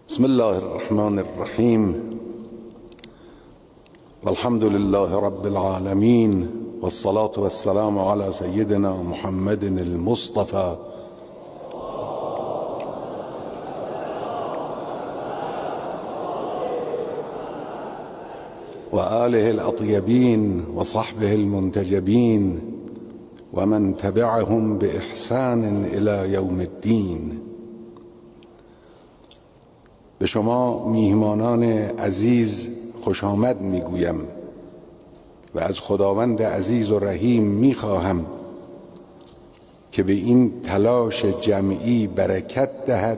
بسم الله الرحمن الرحیم والحمد لله رب العالمین والصلاة والسلام على سيدنا محمد المصطفى وآله الأطيبين وصحبه المنتجبين ومن تبعهم بإحسان إلى يوم الدين. به شما میهمانان عزیز خوش آمد میگویم و از خداوند عزیز و رحیم میخواهم که به این تلاش جمعی برکت دهد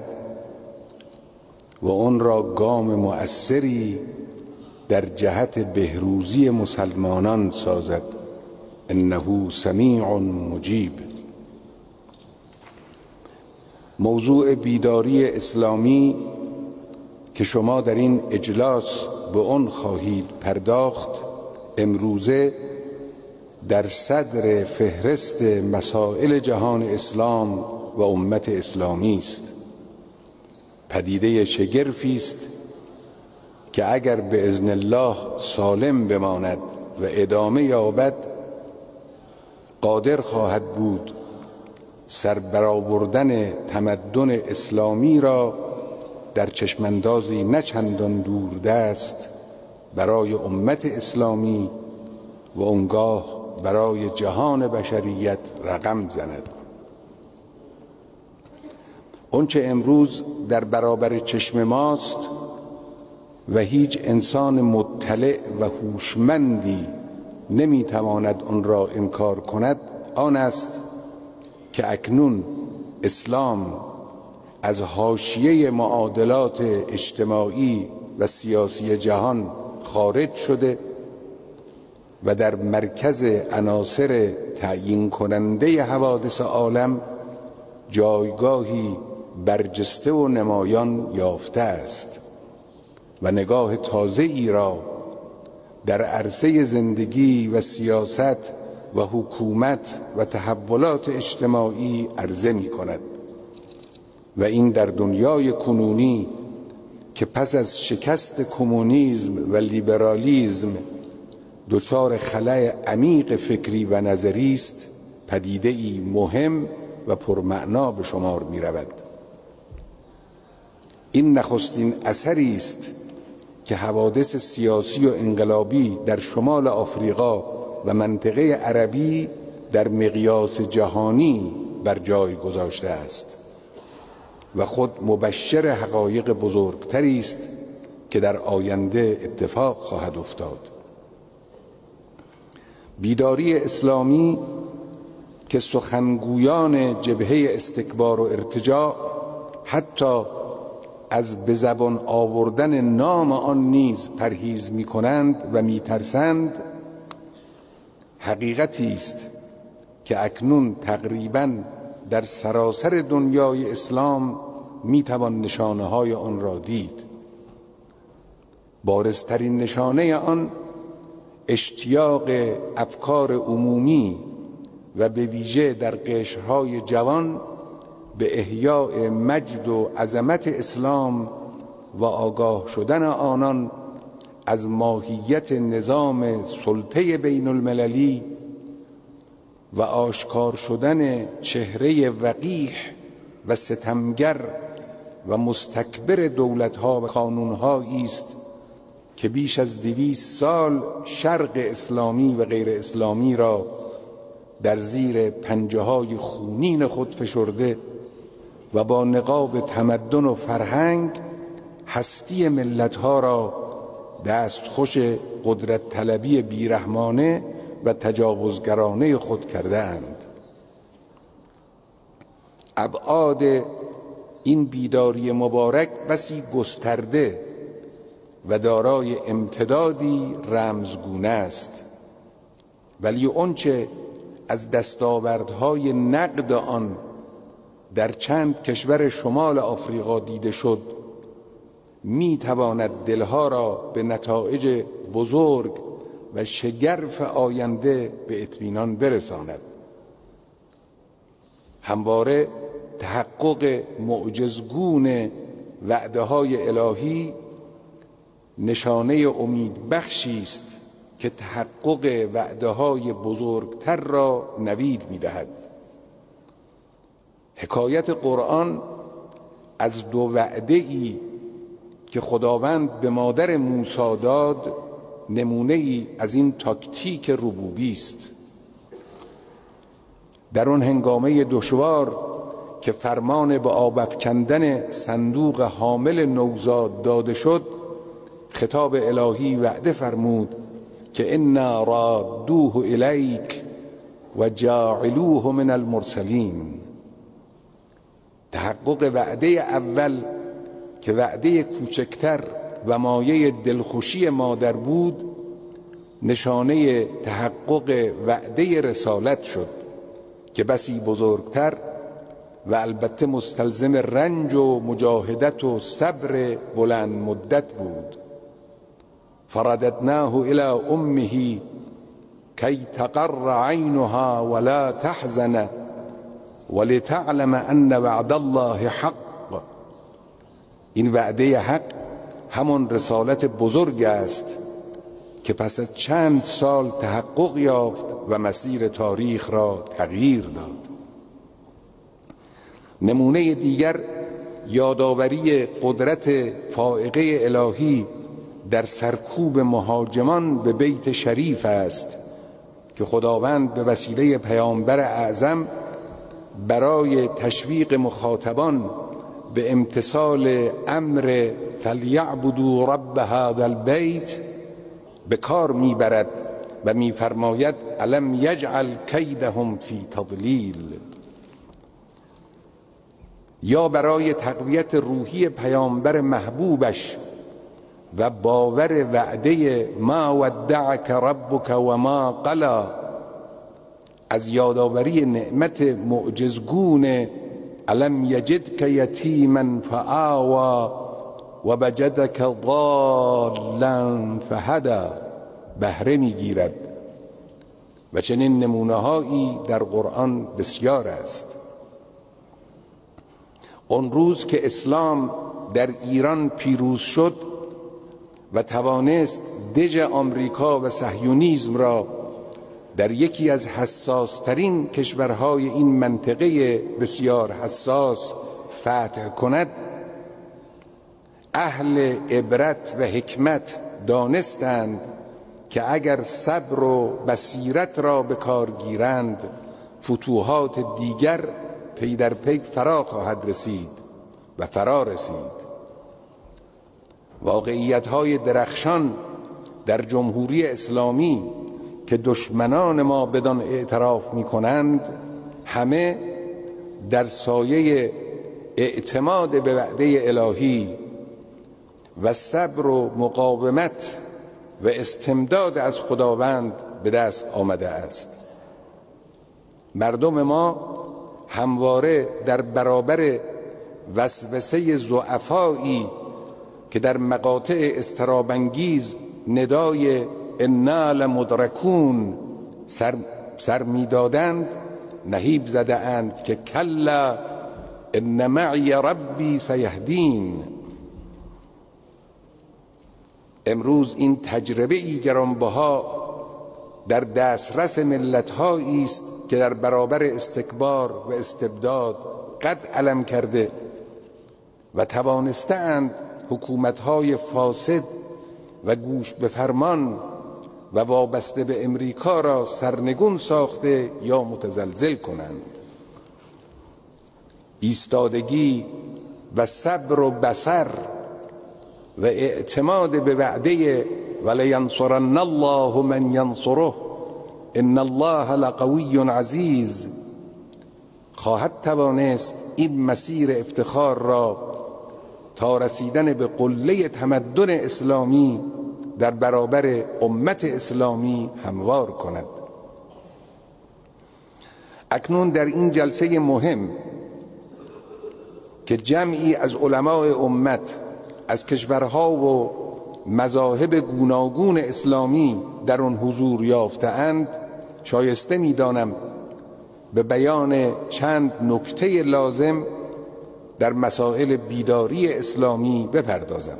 و آن را گام مؤثری در جهت بهروزی مسلمانان سازد. انه سمیع مجیب. موضوع بیداری اسلامی که شما در این اجلاس به آن خواهید پرداخت امروزه در صدر فهرست مسائل جهان اسلام و امت اسلامی است. پدیده شگرفی است که اگر به اذن الله سالم بماند و ادامه یابد قادر خواهد بود سر برآوردن تمدن اسلامی را در چشماندازی نه چندان دوردست برای امت اسلامی و آنگاه برای جهان بشریت رقم زند. آنچه امروز در برابر چشم ماست و هیچ انسان مطلع و هوشمندی نمیتواند آن را انکار کند آن است که اکنون اسلام از حاشیه معادلات اجتماعی و سیاسی جهان خارج شده و در مرکز عناصر تعیین کننده حوادث عالم جایگاهی برجسته و نمایان یافته است و نگاه تازه‌ای را در عرصه زندگی و سیاست و حکومت و تحولات اجتماعی عرضه می کند و این در دنیای کنونی که پس از شکست کمونیسم و لیبرالیسم دچار خلأ عمیق فکری و نظری است پدیده‌ای مهم و پرمعنا به شمار می رود. این نخستین اثری است که حوادث سیاسی و انقلابی در شمال آفریقا و منطقه عربی در مقیاس جهانی بر جای گذاشته است و خود مبشر حقایق بزرگتری است که در آینده اتفاق خواهد افتاد. بیداری اسلامی که سخنگویان جبهه استکبار و ارتجاع حتی از به زبان آوردن نام آن نیز پرهیز می کنند و می ترسند حقیقتی است که اکنون تقریباً در سراسر دنیای اسلام می توان نشانه های آن را دید. بارزترین نشانه آن اشتیاق افکار عمومی و به ویژه در قشرهای جوان به احیاء مجد و عظمت اسلام و آگاه شدن آنان از ماهیت نظام سلطه بین المللی و آشکار شدن چهره وقیح و ستمگر و مستکبر دولت‌ها و قانون‌هایی است که بیش از 200 سال شرق اسلامی و غیر اسلامی را در زیر پنجه‌های خونین خود فشرده و با نقاب تمدن و فرهنگ هستی ملت‌ها را دستخوش قدرت طلبی بیرحمانه و تجاوزگرانه خود کرده اند. ابعاد این بیداری مبارک بسی گسترده و دارای امتدادی رمزگونه است، ولی آنچه از دستاوردهای نقد آن در چند کشور شمال آفریقا دیده شد می تواند دلها را به نتایج بزرگ و شگرف آینده به اطمینان برساند. همواره تحقق معجزگون وعده های الهی نشانه امید بخشی است که تحقق وعده های بزرگتر را نوید می دهد. حکایت قرآن از دو وعده ای که خداوند به مادر موسی داد نمونه ای از این تاکتیک ربوبی است. در آن هنگامه دشوار که فرمان به آب افکندن صندوق حامل نوزاد داده شد، خطاب الهی وعده فرمود که انا رادوه الیک و جاعلوه من المرسلین. تحقق وعده اول که وعده کوچکتر و مایه دلخوشی مادر بود، نشانه تحقق وعده رسالت شد که بسی بزرگتر و البته مستلزم رنج و مجاهدت و صبر بلند مدت بود. فرددناه الى امه کی تقر عینها ولا تحزن ولتعلم ان وعد الله حق. این وعده حق همان رسالت بزرگ است که پس از چند سال تحقق یافت و مسیر تاریخ را تغییر داد. نمونه دیگر یادآوری قدرت فائقه الهی در سرکوب مهاجمان به بیت شریف است که خداوند به وسیله پیامبر اعظم برای تشویق مخاطبان به امتثال امر فلیعبدوا رب هذا البیت به کار میبرد و میفرماید الم یجعل کیدهم فی تضلیل. یا برای تقویت روحی پیامبر محبوبش و باور وعده ما ودعک ربک و ما قلا، از یادآوری نعمت معجزگون الم یجدک یتیما فآوی و وجدک ضالا فهدی بهره میگیرد. و چنین نمونه‌هایی در قرآن بسیار است. اون روز که اسلام در ایران پیروز شد و توانست دژ آمریکا و صهیونیسم را در یکی از حساسترین کشورهای این منطقه بسیار حساس فتح کند، اهل عبرت و حکمت دانستند که اگر صبر و بصیرت را به کار گیرند فتوحات دیگر پی در پی فرا خواهد رسید و فرا رسید. واقعیت‌های درخشان در جمهوری اسلامی که دشمنان ما بدان اعتراف می‌کنند همه در سایه اعتماد به وعده الهی و صبر و مقاومت و استمداد از خداوند به دست آمده است. مردم ما همواره در برابر وسوسه ضعفایی که در مقاطع اضطراب‌انگیز ندای انا لمدرکون سر می‌دادند نهیب زده اند که کلا ان معی ربی سیهدین. امروز این تجربه‌ای گرانبها در دسترس ملت‌هایی است که در برابر استکبار و استبداد قد علم کرده و توانستند حکومت‌های فاسد و گوش به فرمان و وابسته به امریکا را سرنگون ساخته یا متزلزل کنند. ایستادگی و صبر و بصر و اعتماد به وعده ولینصرن الله من ینصره ان الله لقوی عزیز خواهد توانست این مسیر افتخار را تا رسیدن به قله تمدن اسلامی در برابر امت اسلامی هموار کند. اکنون در این جلسه مهم که جمعی از علماء امت از کشورها و مذاهب گوناگون اسلامی در آن حضور یافته‌اند، شایسته می‌دانم به بیان چند نکته لازم در مسائل بیداری اسلامی بپردازم.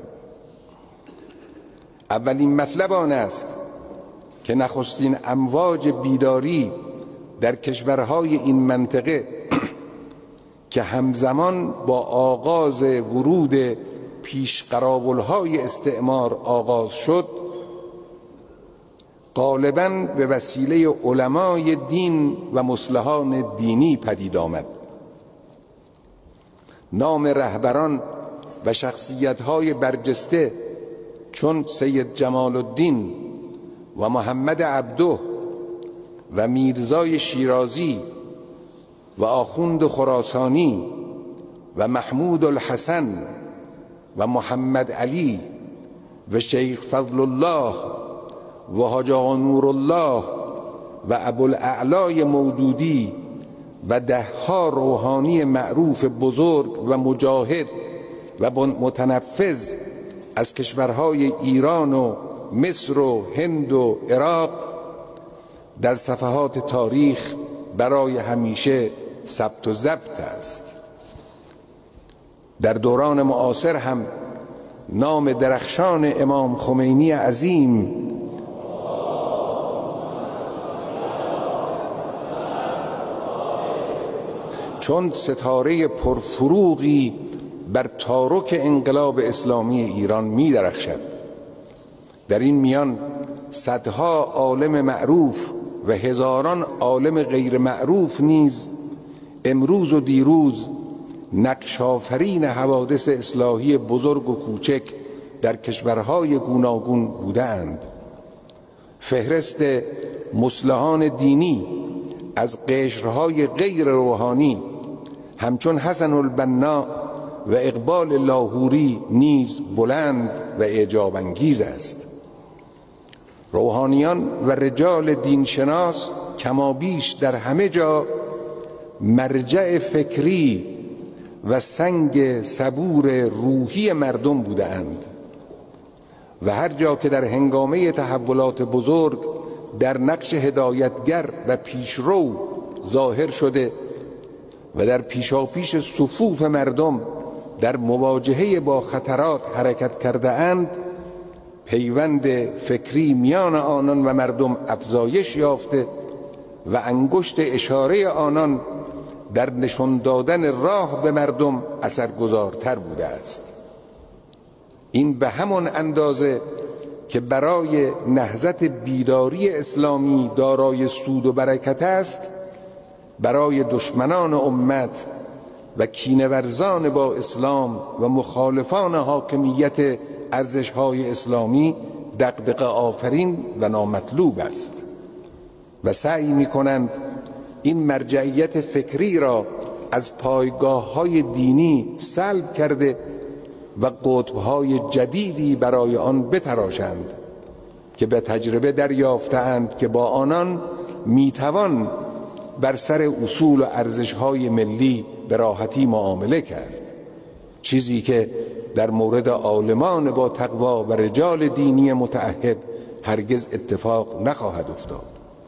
اولین مطلب آن است که نخستین امواج بیداری در کشورهای این منطقه که همزمان با آغاز ورود پیشقراولهای استعمار آغاز شد، غالباً به وسیله علمای دین و مصلحان دینی پدید آمد. نام رهبران و شخصیت‌های برجسته چون سید جمال الدین و محمد عبده و میرزای شیرازی و آخوند خراسانی و محمود الحسن و محمد علی و شیخ فضل الله و حاج آقا نورالله و ابوالاعلی مودودی و دهها روحانی معروف بزرگ و مجاهد و متنفذ از کشورهای ایران و مصر و هند و عراق در صفحات تاریخ برای همیشه ثبت و ضبط است. در دوران معاصر هم نام درخشان امام خمینی عظیم چون ستاره پرفروغی بر تارک انقلاب اسلامی ایران می درخشد. در این میان صدها عالم معروف و هزاران عالم غیر معروف نیز امروز و دیروز نقش آفرین حوادث اصلاحی بزرگ و کوچک در کشورهای گوناگون بودند. فهرست مصلحان دینی از قشرهای غیر روحانی همچون حسن البنا و اقبال لاهوری نیز بلند و اعجاب انگیز است. روحانیان و رجال دینشناس کمابیش در همه جا مرجع فکری و سنگ صبور روحی مردم بودند و هر جا که در هنگامه تحولات بزرگ در نقش هدایتگر و پیشرو ظاهر شده و در پیشاپیش صفوف مردم در مواجهه با خطرات حرکت کرده اند، پیوند فکری میان آنان و مردم افزایش یافته و انگشت اشاره آنان در نشان دادن راه به مردم اثرگذارتر بوده است. این به همان اندازه که برای نهضت بیداری اسلامی دارای سود و برکت است، برای دشمنان امت و کینه‌ورزان با اسلام و مخالفان حاکمیت ارزش‌های اسلامی دغدغه آفرین و نامطلوب است و سعی می‌کنند این مرجعیت فکری را از پایگاه‌های دینی سلب کرده و قطب‌های جدیدی برای آن بتراشند که به تجربه دریافته‌اند که با آنان میتوان بر سر اصول و ارزش‌های ملی به راحتی معامله کرد، چیزی که در مورد عالمان با تقوا و رجال دینی متعهد هرگز اتفاق نخواهد افتاد.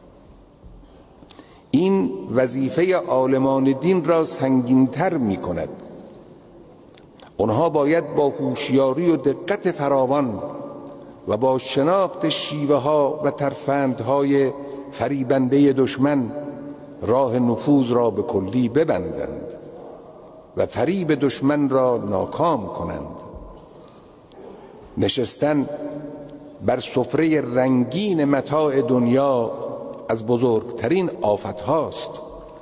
این وظیفه عالمان دین را سنگین‌تر می‌کند. آنها باید با هوشیاری و دقت فراوان و با شناخت شیوه‌ها و ترفندهای فریبنده دشمن راه نفوذ را به کلی ببندند و فریب دشمن را ناکام کنند. نشستن بر سفره رنگین متاع دنیا از بزرگترین آفت هاست.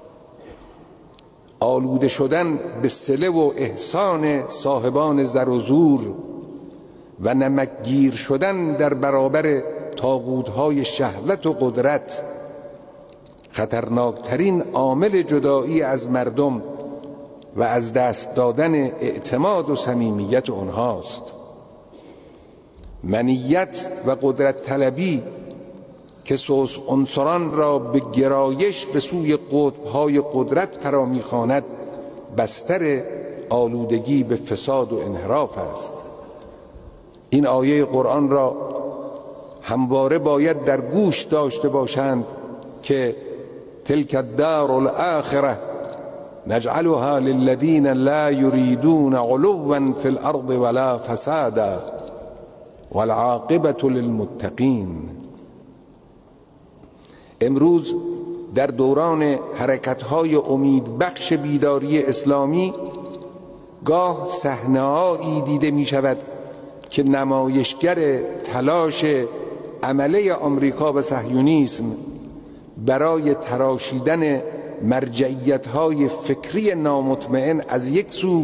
آلوده شدن به صله و احسان صاحبان زر و زور و نمکگیر شدن در برابر طاغوت‌های شهوت و قدرت خطرناکترین عامل جدایی از مردم و از دست دادن اعتماد و صمیمیت آنهاست. منیت و قدرت طلبی که سوس عنصران را به گرایش به سوی قطب‌های قدرت فرا می‌خواند، بستر آلودگی به فساد و انحراف است. این آیه قرآن را همواره باید در گوش داشته باشند که تلک الدار الاخره نجعلها للذین لا یریدون علوا فی الارض ولا فسادا والعاقبة للمتقین. امروز در دوران حرکت‌های امیدبخش بیداری اسلامی گاه صحنه‌هایی دیده می‌شود که نمایشگر تلاش عمله آمریکا و صهیونیسم برای تراشیدن مرجعیت‌های فکری نامطمئن از یک سو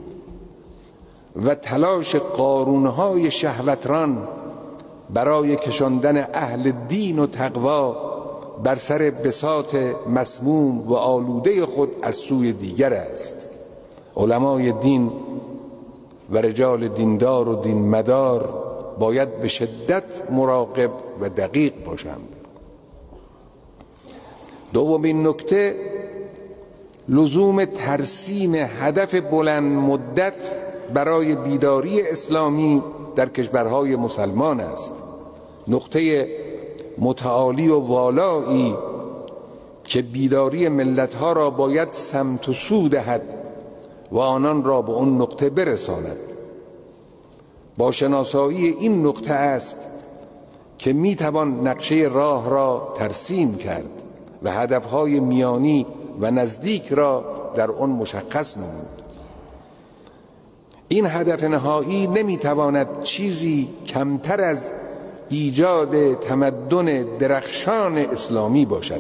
و تلاش قارون‌های شهوتران برای کشاندن اهل دین و تقوا بر سر بساط مسموم و آلوده خود از سوی دیگر است. علمای دین و رجال دیندار و دین مدار باید به شدت مراقب و دقیق باشند. دومین نکته لزوم ترسیم هدف بلند مدت برای بیداری اسلامی در کشورهای مسلمان است. نقطه متعالی و والایی که بیداری ملتها را باید سمت و سو دهد و آنان را به اون نقطه برساند. با شناسایی این نقطه است که میتوان نقشه راه را ترسیم کرد و هدفهای میانی و نزدیک را در آن مشخص نمود. این هدف نهایی نمیتواند چیزی کمتر از ایجاد تمدن درخشان اسلامی باشد.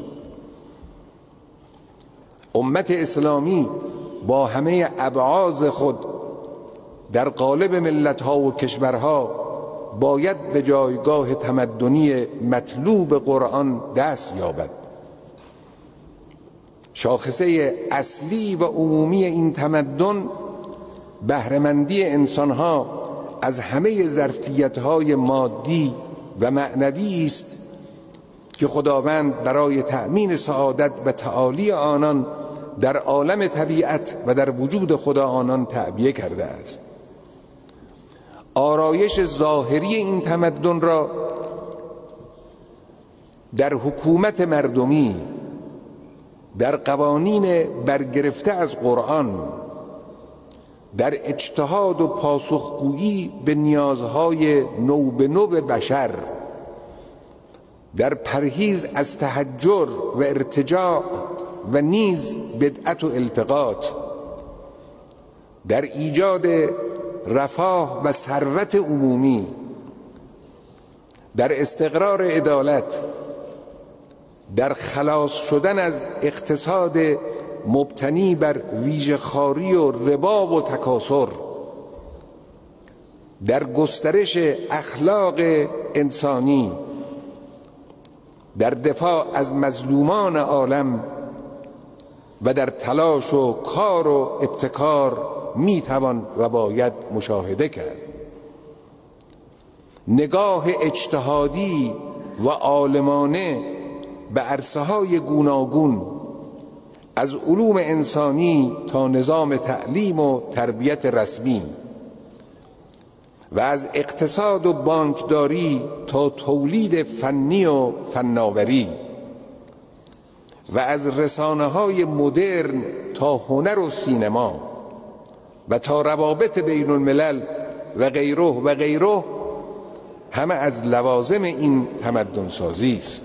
امت اسلامی با همه ابعاض خود در قالب ملت‌ها و کشورها باید به جایگاه تمدنی مطلوب قرآن دست یابد. شاخصه اصلی و عمومی این تمدن بهره‌مندی انسان‌ها از همه ظرفیت‌های مادی و معنوی است که خداوند برای تأمین سعادت و تعالی آنان در عالم طبیعت و در وجود خدا آنان تعبیه کرده است. آرایش ظاهری این تمدن را در حکومت مردمی، در قوانین برگرفته از قرآن، در اجتهاد و پاسخگویی به نیازهای نو به نو بشر، در پرهیز از تحجر و ارتجاع و نیز بدعت و التقاط، در ایجاد رفاه و ثروت عمومی، در استقرار عدالت، در خلاص شدن از اقتصاد مبتنی بر ویژه‌خواری و ربا و تکاثر، در گسترش اخلاق انسانی، در دفاع از مظلومان عالم و در تلاش و کار و ابتکار میتوان و باید مشاهده کرد. نگاه اجتهادی و عالمانه به عرصه‌های گوناگون از علوم انسانی تا نظام تعلیم و تربیت رسمی و از اقتصاد و بانکداری تا تولید فنی و فناوری و از رسانه‌های مدرن تا هنر و سینما و تا روابط بین الملل و غیره همه از لوازم این تمدن سازی است.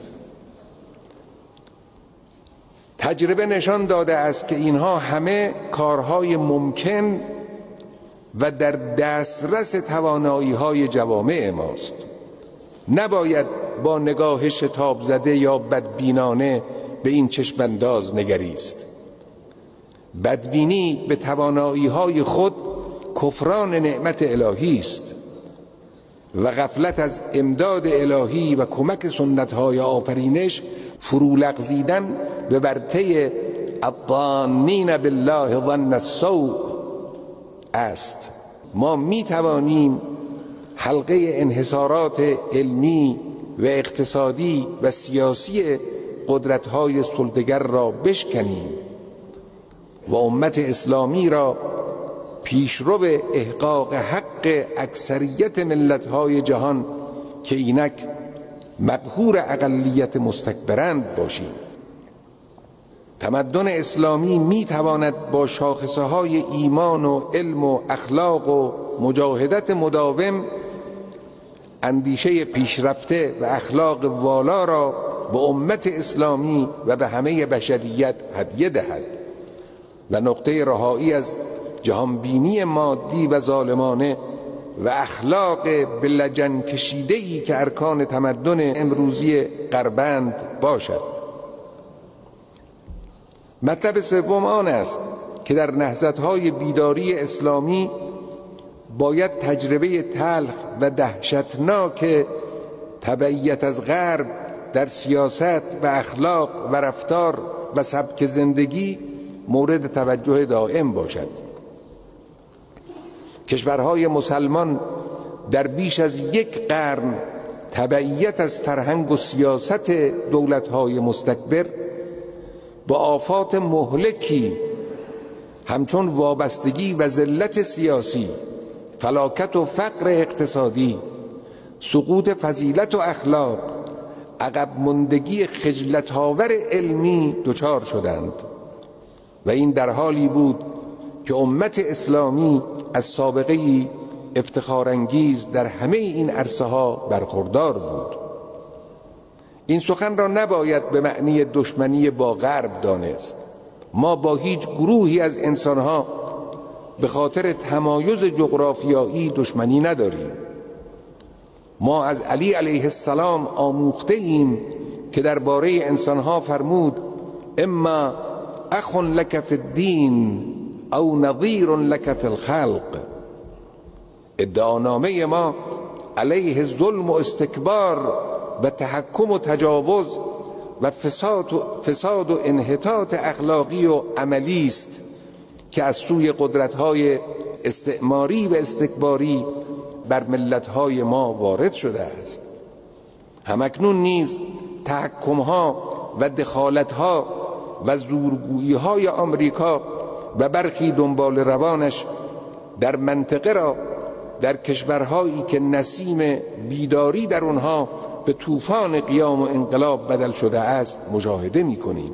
تجربه نشان داده است که اینها همه کارهای ممکن و در دسترس توانایی‌های جوامع ماست. نباید با نگاه شتاب زده یا بدبینانه به این چشمانداز نگریست. بدبینی به توانایی‌های خود کفران نعمت الهی است و غفلت از امداد الهی و کمک سنت‌های آفرینش فرو لغزیدن به ورطه الظانین بالله ظن السوء است. ما می توانیم حلقه انحصارات علمی و اقتصادی و سیاسی قدرت‌های سلطه‌گر را بشکنیم و امت اسلامی را پیشرو احقاق حق اکثریت ملت‌های جهان که اینک مقهور اقلیت مستکبرند باشیم. تمدن اسلامی می تواند با شاخصه های ایمان و علم و اخلاق و مجاهدت مداوم اندیشه پیشرفته و اخلاق والا را به امت اسلامی و به همه بشریت هدیه دهد و نقطه رهایی از جهانبینی مادی و ظالمانه و اخلاق به لجن کشیده‌ای که ارکان تمدن امروزی غربند باشد. مطلب سوم آن است که در نهضت‌های بیداری اسلامی باید تجربه تلخ و دهشتناک تبعیت از غرب در سیاست و اخلاق و رفتار و سبک زندگی مورد توجه دائم باشد. کشورهای مسلمان در بیش از یک قرن تبعیت از فرهنگ و سیاست دولت‌های مستکبر با آفات مهلکی همچون وابستگی و ذلت سیاسی، فلاکت و فقر اقتصادی، سقوط فضیلت و اخلاق، عقب ماندگی خجلت‌آور علمی دچار شدند و این در حالی بود که امت اسلامی از سابقه‌ای افتخارانگیز در همه این عرصه‌ها برخوردار بود. این سخن را نباید به معنی دشمنی با غرب دانست. ما با هیچ گروهی از انسانها به خاطر تمایز جغرافیایی دشمنی نداریم. ما از علی علیه السلام آموخته ایم که درباره انسانها فرمود اما اخ لک فی الدین او نظیر لک فی الخلق. ادعانامه ما علیه ظلم و استکبار و تحکم و تجاوز و فساد و انحطاط اخلاقی و عملی است که از سوی قدرت‌های استعماری و استکباری بر ملت‌های ما وارد شده است. همکنون نیز تحکم‌ها و دخالت‌ها و زورگویی‌های آمریکا و برخی دنبال روانش در منطقه را در کشورهایی که نسیم بیداری در آنها به طوفان قیام و انقلاب بدل شده است مشاهده می‌کنیم.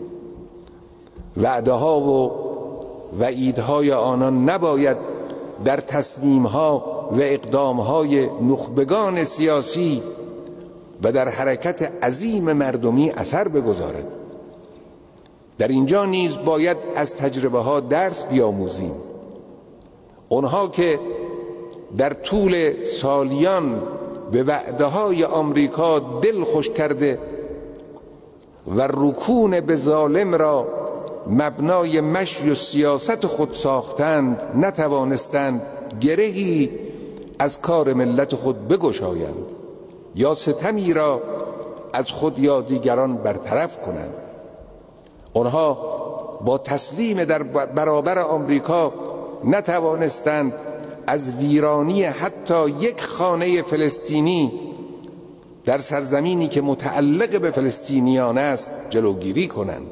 وعده‌ها و وعیدهای آنان نباید در تصمیم‌ها و اقدام‌های نخبگان سیاسی و در حرکت عظیم مردمی اثر بگذارد. در اینجا نیز باید از تجربه‌ها درس بیاموزیم. آنها که در طول سالیان به وعده‌های آمریکا دل خوش کرده و رکون به ظالم را مبنای مشی و سیاست خود ساختند، نتوانستند گرهی از کار ملت خود بگشایند یا ستمی را از خود یا دیگران برطرف کنند. آنها با تسلیم در برابر آمریکا نتوانستند از ویرانی حتی یک خانه فلسطینی در سرزمینی که متعلق به فلسطینیان است جلوگیری کنند.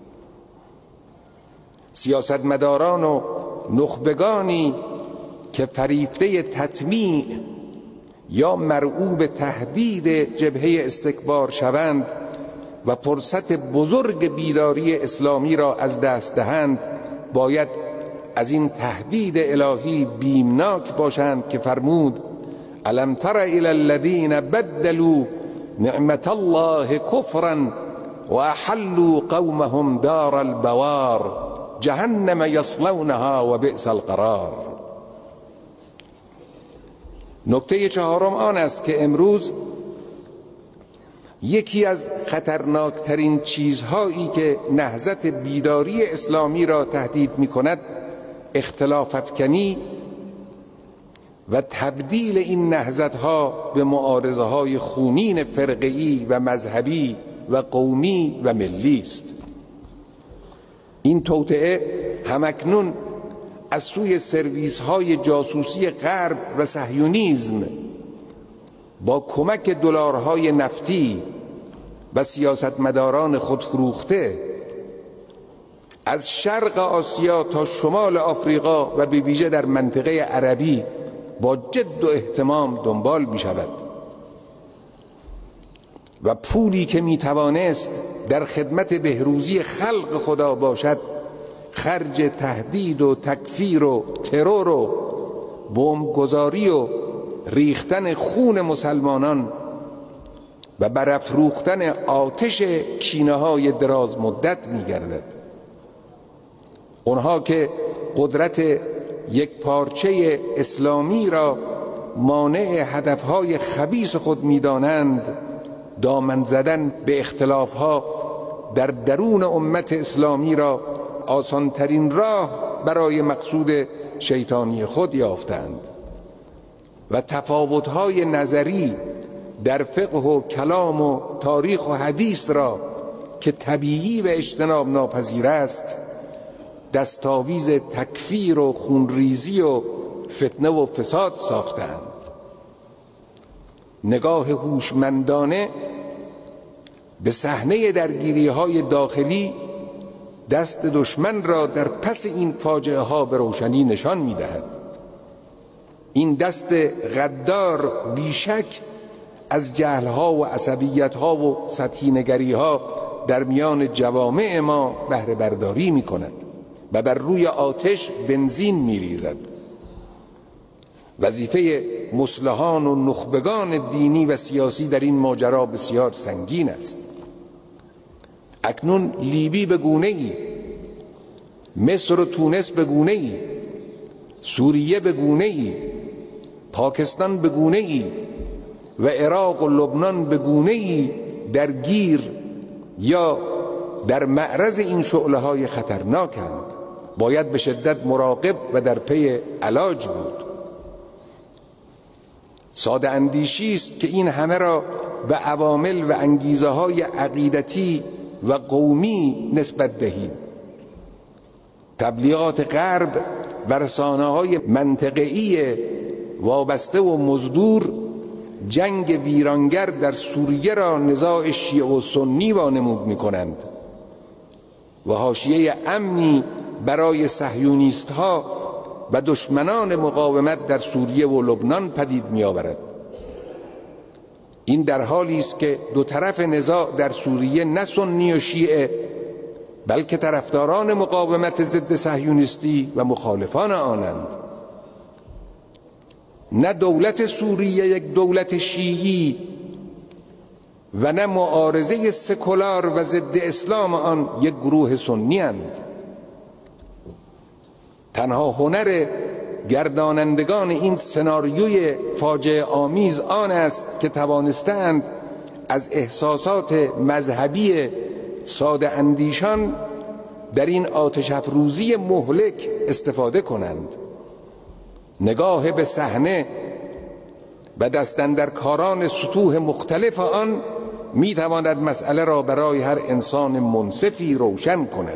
سیاستمداران و نخبگانی که فریفته تطمیع یا مرعوب تهدید جبهه استکبار شوند و فرصت بزرگ بیداری اسلامی را از دست دهند باید از این تهدید الهی بیمناک باشند که فرمود الم تر الی الذین بدلوا نعمت الله کفرا و احلوا قومهم دار البوار جهنم یصلونها و بئس القرار. نکته چهارم آن است که امروز یکی از خطرناکترین چیزهایی که نهضت بیداری اسلامی را تهدید می کند اختلاف افکنی و تبدیل این نهضت‌ها به معارضه‌های خونین فرقه‌ای و مذهبی و قومی و ملی است. این توطئه همکنون از سوی سرویس‌های جاسوسی غرب و صهیونیسم با کمک دلارهای نفتی و سیاستمداران خودفروخته از شرق آسیا تا شمال آفریقا و به ویژه در منطقه عربی با جد و اهتمام دنبال می شود و پولی که می توانست در خدمت بهروزی خلق خدا باشد، خرج تهدید و تکفیر و ترور و بمبگذاری و ریختن خون مسلمانان و برافروختن آتش کینه‌های دراز مدت می‌گردد. اونها که قدرت یک پارچه اسلامی را مانع هدفهای خبیث خود می‌دانند، دامن زدن به اختلافها در درون امت اسلامی را آسانترین راه برای مقصود شیطانی خود یافتند و تفاوت‌های نظری در فقه و کلام و تاریخ و حدیث را که طبیعی و اجتناب ناپذیر است، دستاویز تکفیر و خونریزی و فتنه و فساد ساختند. نگاه هوشمندانه به صحنه درگیری‌های داخلی دست دشمن را در پس این فاجعه ها به روشنی نشان می‌دهد. این دست غدار بیشک از جهل‌ها و عصبیت‌ها و سطحی نگری‌ها در میان جوامع ما بهره برداری می‌کند و بر روی آتش بنزین می‌ریزد. وظیفه مصلحان و نخبگان دینی و سیاسی در این ماجرا بسیار سنگین است. اکنون لیبی به گونه‌ای، مصر و تونس به گونه‌ای، سوریه به گونه‌ای، پاکستان به گونه‌ای و عراق و لبنان به گونه‌ای درگیر یا در معرض این شعله‌های خطرناکند. باید به شدت مراقب و در پی علاج بود. ساده اندیشی است که این همه را به عوامل و انگیزه‌های عقیدتی و قومی نسبت دهیم. تبلیغات غرب و رسانه‌های منطقه‌ای وابسته و مزدور جنگ ویرانگر در سوریه را نزاع شیعه و سنی وانمود می‌کنند و حاشیه امنی برای صهیونیست‌ها و دشمنان مقاومت در سوریه و لبنان پدید می‌آورد. این در حالی است که دو طرف نزاع در سوریه نه سنی و شیعه بلکه طرفداران مقاومت ضد صهیونیستی و مخالفان آنند. نه دولت سوریه یک دولت شیعی و نه معارضه سکولار و ضد اسلام آن یک گروه سنی اند. تنها هنر گردانندگان این سناریوی فاجعه آمیز آن است که توانستند از احساسات مذهبی ساده اندیشان در این آتش افروزی مهلک استفاده کنند. نگاه به صحنه و دستاندرکاران سطوح مختلف آن می تواند مسئله را برای هر انسان منصفی روشن کند.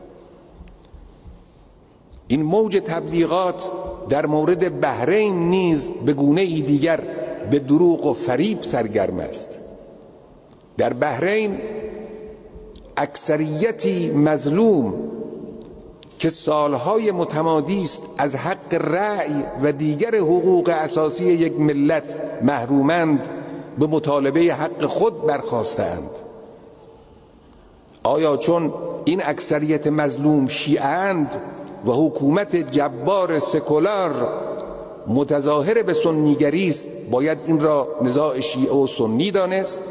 این موج تبلیغات در مورد بحرین نیز به گونه‌ای دیگر به دروغ و فریب سرگرم است. در بحرین اکثریتی مظلوم که سالهای متمادی است از حق رأی و دیگر حقوق اساسی یک ملت محرومند، به مطالبه حق خود برخاستند. آیا چون این اکثریت مظلوم شیعه‌اند و حکومت جبار سکولار متظاهر به سنیگری است باید این را نزاع شیعه و سنی دانست؟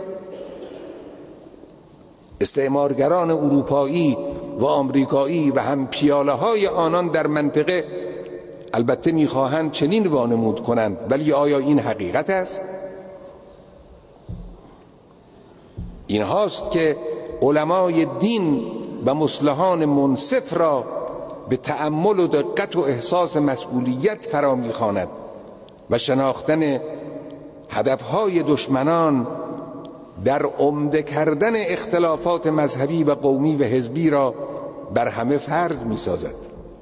استعمارگران اروپایی و آمریکایی و هم پیاله های آنان در منطقه البته میخواهند چنین وانمود کنند، ولی آیا این حقیقت است؟ این هاست که علمای دین و مصلحان منصف را به تأمل و دقت و احساس مسئولیت فرا میخواند و شناختن هدفهای دشمنان در عمده کردن اختلافات مذهبی و قومی و حزبی را بر همه فرض می‌سازد.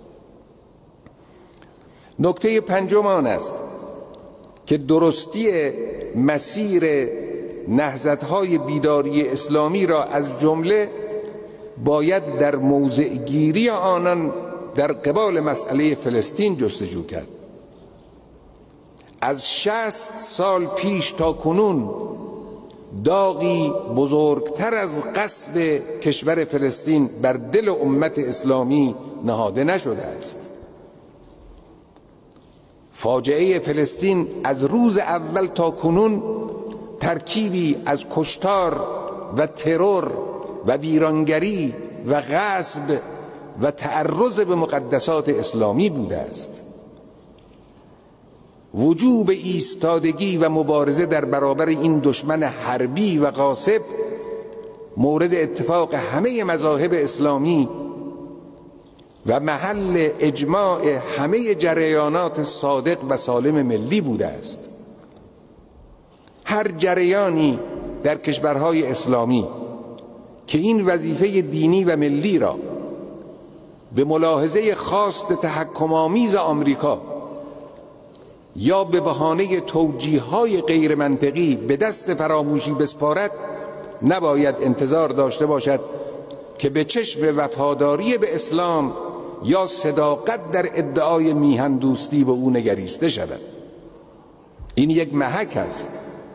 نکته پنجم آن است که درستی مسیر نهضت‌های بیداری اسلامی را از جمله باید در موضع گیری آنان در قبال مسئله فلسطین جستجو کرد. از 60 سال پیش تا کنون داغی بزرگتر از غصب کشور فلسطین بر دل امت اسلامی نهاده نشده است. فاجعه فلسطین از روز اول تا کنون ترکیبی از کشتار و ترور و ویرانگری و غصب و تعرض به مقدسات اسلامی بوده است. وجوب ایستادگی و مبارزه در برابر این دشمن حربی و غاصب مورد اتفاق همه مذاهب اسلامی و محل اجماع همه جریانات صادق و سالم ملی بوده است. هر جریانی در کشورهای اسلامی که این وظیفه دینی و ملی را به ملاحظه خواست تحکم‌آمیز آمریکا یا به بهانه توجیه‌های غیر منطقی به دست فراموشی بسپارد، نباید انتظار داشته باشد که به چشم وفاداری به اسلام یا صداقت در ادعای میهن دوستی به او نگریسته شود. این یک محک است.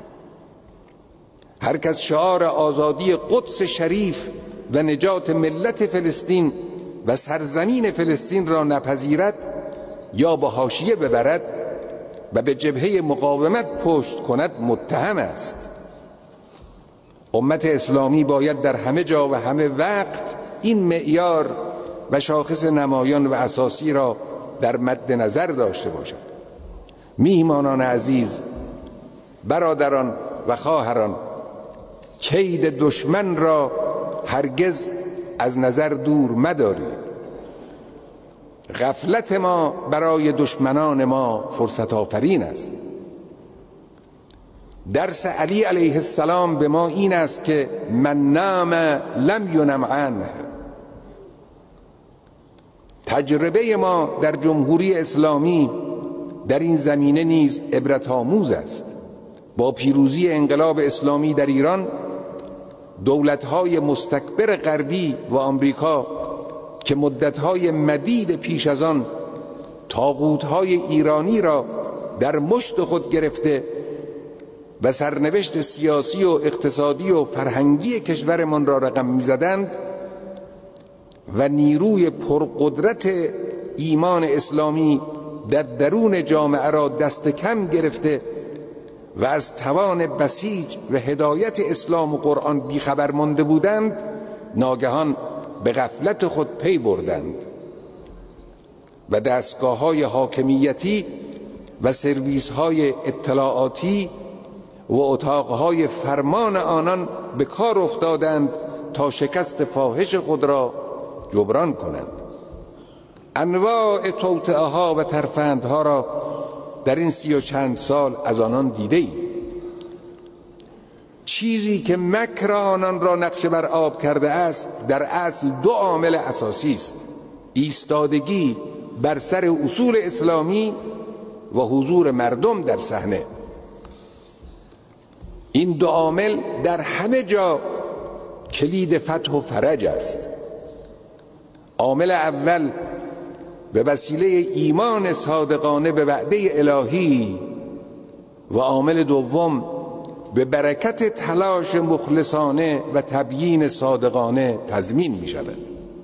هر کس شعار آزادی قدس شریف و نجات ملت فلسطین و سرزمین فلسطین را نپذیرد یا به حاشیه ببرد و به جبهه مقاومت پشت کند متهم است. امت اسلامی باید در همه جا و همه وقت این معیار و شاخص نمایان و اساسی را در مد نظر داشته باشد. میهمانان عزیز، برادران و خواهران، کید دشمن را هرگز از نظر دور مدارید. غفلت ما برای دشمنان ما فرصت آفرین است. درس علی علیه السلام به ما این است که من نام لم ینم عنه. تجربه ما در جمهوری اسلامی در این زمینه نیز عبرت آموز است. با پیروزی انقلاب اسلامی در ایران، دولت‌های مستکبر غربی و آمریکا که مدت‌های مدید پیش از آن طاغوت‌های ایرانی را در مشت خود گرفته و سرنوشت سیاسی و اقتصادی و فرهنگی کشورمان را رقم می‌زدند و نیروی پرقدرت ایمان اسلامی در درون جامعه را دست کم گرفته و از توان بسیج و هدایت اسلام و قرآن بیخبر مانده بودند، ناگهان به غفلت خود پی بردند و دستگاه‌های حاکمیتی و سرویس‌های اطلاعاتی و اتاق‌های فرمان آنان به کار افتادند تا شکست فاحش خود را جبران کنند. انواع توطئه‌ها و ترفندها را در این 30 و چند سال از آنان دیده ایم. چیزی که مکر آنان را نقش بر آب کرده است در اصل 2 عامل اساسی است: ایستادگی بر سر اصول اسلامی و حضور مردم در صحنه. این 2 عامل در همه جا کلید فتح و فرج است. عامل اول به وسیله ایمان صادقانه به وعده الهی و عامل دوم به برکت تلاش مخلصانه و تبیین صادقانه تضمین می شود.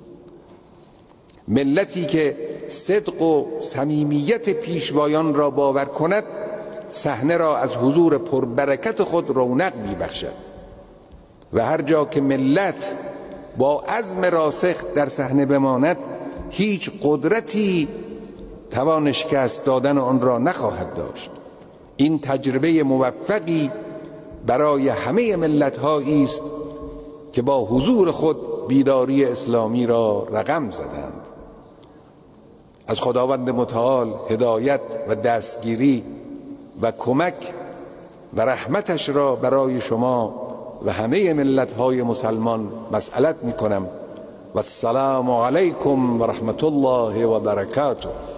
ملتی که صدق و صمیمیت پیشوایان را باور کند، صحنه را از حضور پربرکت خود رونق می بخشد و هر جا که ملت با عزم راسخ در صحنه بماند، هیچ قدرتی توان شکست دادن آن را نخواهد داشت. این تجربه موفقی برای همه ملت‌هایی است که با حضور خود بیداری اسلامی را رقم زدند. از خداوند متعال هدایت و دستگیری و کمک و رحمتش را برای شما و همه ملت‌های مسلمان مسئلت می‌کنم. و السلام علیکم و رحمت الله و برکاته.